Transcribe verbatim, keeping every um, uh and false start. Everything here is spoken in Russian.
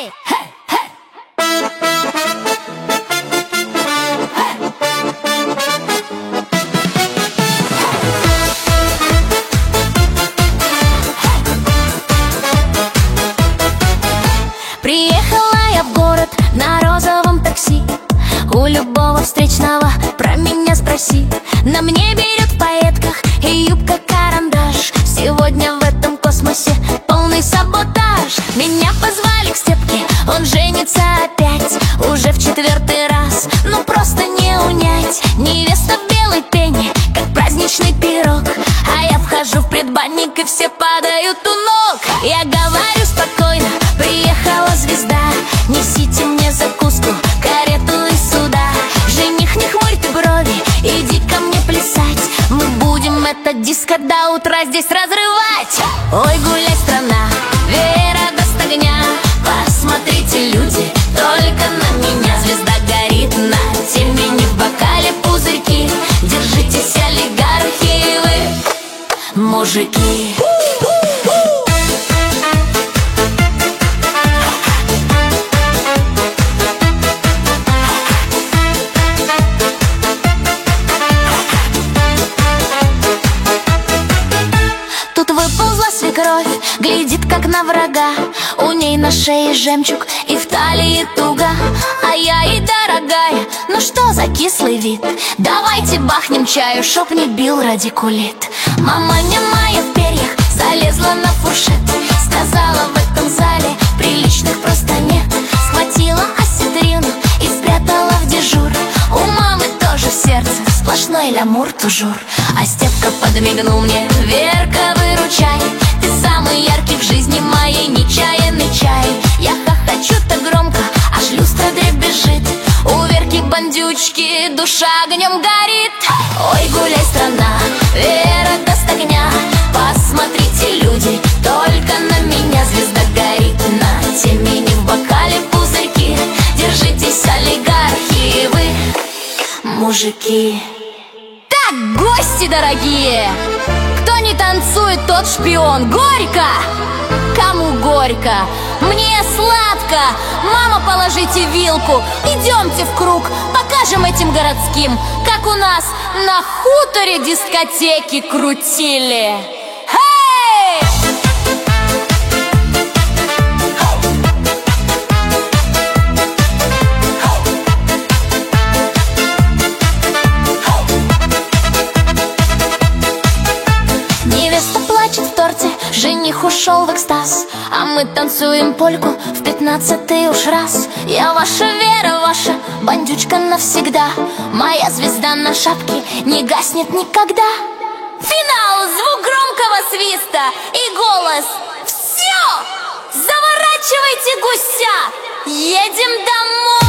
Эй! Приехала я в город на розовом такси. У любого встречного про меня спроси. На мне берет в пайетках и юбка-карандаш. Сегодня в этом космосе полный саботаж. Меня позвали к Степке, он женится опять. Уже в четвертый раз, ну просто не унять. Невеста в белой пене, как праздничный пирог. А я вхожу в предбанник, и все падают у ног. Я говорю спокойно: приехала звезда, несите мне закуску, карету и сюда. Жених, не хмурь ты брови, иди ко мне плясать. Мы будем этот диско до утра здесь разрывать. Ой, гуляй, страна, Вера даст огня. Посмотрите, люди, только на меня. Звезда горит на темени, в бокале пузырьки. Держитесь, олигархи, вы, мужики. Тут выползла свекровь, глядит как на врага. У ней на шее жемчуг и в талии туго. А я ей: дорогая, ну что за кислый вид? Давайте бахнем чаю, чтоб не бил радикулит. Маманя моя в перьях залезла на фуршет. Сказала: в этом зале приличных просто нет. Схватила осетрину и спрятала в дежур. У мамы тоже в сердце сплошной лямур-тужур. А Степка подмигнул мне: Верка, выручай, ты самый яркий в жизни моей, нечаянный чай. Я хохочу-то громко, аж люстра дребезжит. У Верки бандючки душа огнем горит. Ой, гуляй, страна, Вера даст огня. Посмотрите, люди, только на меня. Звезда горит на темени, в бокале пузырьки. Держитесь, олигархи, вы, мужики. Так, гости дорогие, кто не танцует, тот шпион. Горько! Кому горько? Мне сладко. Мама, положите вилку. Идемте в круг, покажем этим городским, как у нас на хуторе дискотеки крутили. Хей! Невеста плачет в торте, жених ушел в экстаз. А мы танцуем польку в пятнадцатый уж раз. Я ваша Вера, ваша бандючка навсегда. Моя звезда на шапке не гаснет никогда. Финал, звук громкого свиста и голос. Все! Заворачивайте гуся, едем домой!